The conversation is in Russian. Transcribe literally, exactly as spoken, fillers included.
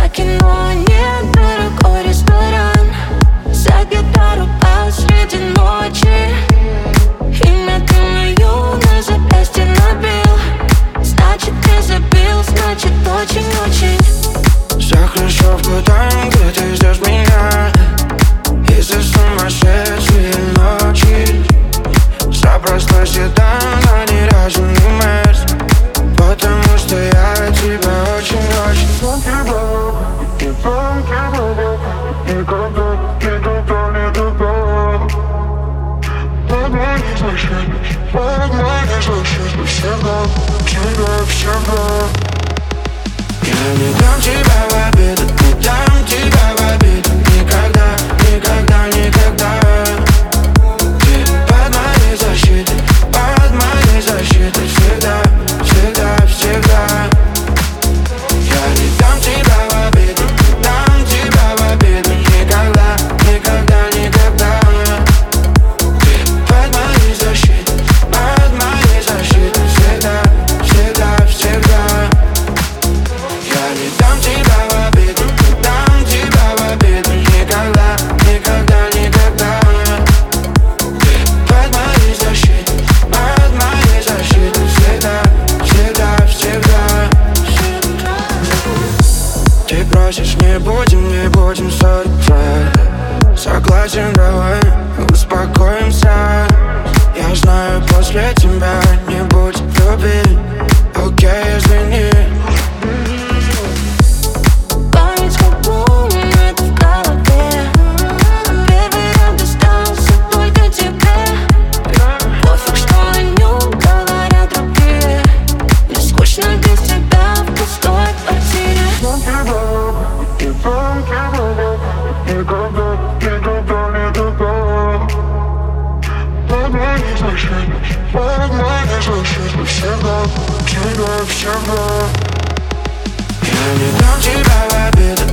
кино, недорогой ресторан. За гитару посреди ночи. Имя ты мою на запястье набил. Значит, ты забил, значит, очень-очень. Все хорошо в там, где ты ждешь меня. И за сумасшедшие ночи запросто седан, а не разумный мест. Потому что я тебя очень-очень никогда, никогда не любил. Одна не защитишь, одна не защитишь. Всегда, всегда, всегда. Я не дам тебя в обиду, не дам тебя в обиду. Никогда, никогда, никогда. Ты под моей защитой, под моей защитой. Всегда, всегда, всегда. Я не дам тебя в обиду, не дам тебя в обиду. Никогда, никогда, никогда. Ты под моей защитой, под моей защитой. Всегда, всегда, всегда. Я не дам тебя в обиду, не дам тебя в обиду. Никогда, никогда, никогда. Ты под моей защитой, под моей защитой. Всегда, всегда, всегда. Ты просишь, не будем, не будем ссориться. Согласен, давай успокоимся. Я знаю, после тебя не будет любви. Окей, извини. Память как бумер в голове. Первый раз достался только тебе. Пофиг, что о нем говорят другие. Мне скучно без тебя в пустой квартире. Никогда, никогда не любил. Одна не защитишь, одна не защитишь. Всегда, всегда, всегда. Я не дам тебя в обиду.